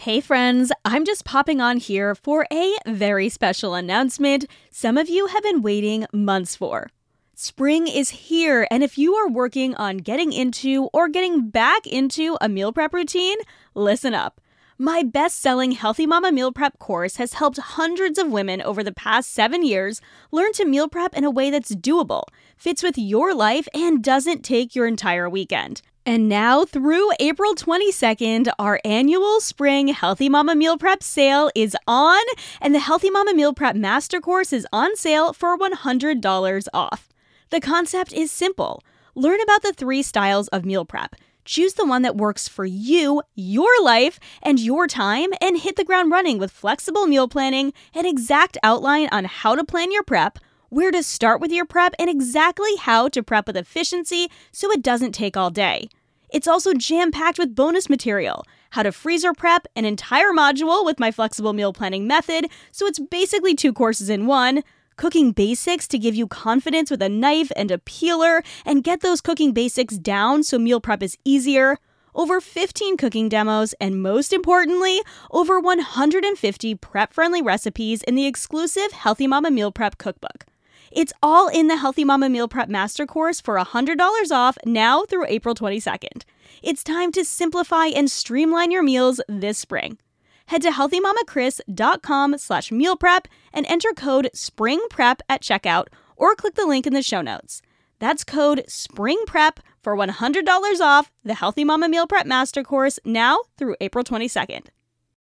Hey friends, I'm just popping on here for a very special announcement some of you have been waiting months for. Spring is here, and if you are working on getting into or getting back into a meal prep routine, listen up. My best-selling Healthy Mama Meal Prep course has helped hundreds of women over the past 7 years learn to meal prep in a way that's doable, fits with your life, and doesn't take your entire weekend. And now, through April 22nd, our annual Spring Healthy Mama Meal Prep sale is on, and the Healthy Mama Meal Prep Master Course is on sale for $100 off. The concept is simple. Learn about the 3 styles of meal prep. Choose the one that works for you, your life, and your time, and hit the ground running with flexible meal planning, an exact outline on how to plan your prep, where to start with your prep, and exactly how to prep with efficiency so it doesn't take all day. It's also jam-packed with bonus material, how to freezer prep, an entire module with my flexible meal planning method, so it's basically 2 courses in one, cooking basics to give you confidence with a knife and a peeler, and get those cooking basics down so meal prep is easier, over 15 cooking demos, and most importantly, over 150 prep-friendly recipes in the exclusive Healthy Mama Meal Prep Cookbook. It's all in the Healthy Mama Meal Prep Master Course for $100 off now through April 22nd. It's time to simplify and streamline your meals this spring. Head to healthymamachris.com/meal prep and enter code SPRINGPREP at checkout or click the link in the show notes. That's code SPRINGPREP for $100 off the Healthy Mama Meal Prep Master Course now through April 22nd.